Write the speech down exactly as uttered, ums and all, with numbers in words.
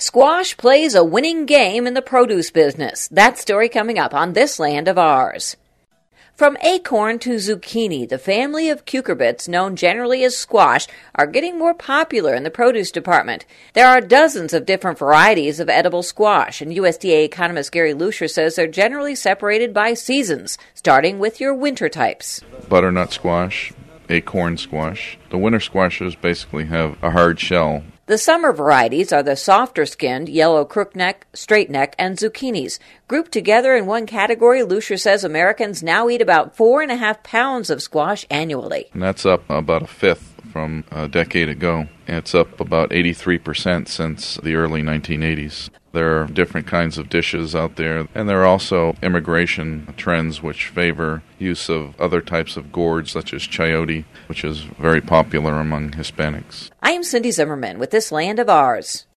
Squash plays a winning game in the produce business. That story coming up on This Land of Ours. From acorn to zucchini, the family of cucurbits, known generally as squash, are getting more popular in the produce department. There are dozens of different varieties of edible squash, and U S D A economist Gary Lucier says they're generally separated by seasons, starting with your winter types. Butternut squash, acorn squash. The winter squashes basically have a hard shell. The summer varieties are the softer-skinned yellow crookneck, straightneck, and zucchinis. Grouped together in one category, Lucier says Americans now eat about four and a half pounds of squash annually. And that's up about a fifth from a decade ago. It's up about eighty-three percent since the early nineteen eighties. There are different kinds of dishes out there, and there are also immigration trends which favor use of other types of gourds, such as chayote, which is very popular among Hispanics. I am Cindy Zimmerman with This Land of Ours.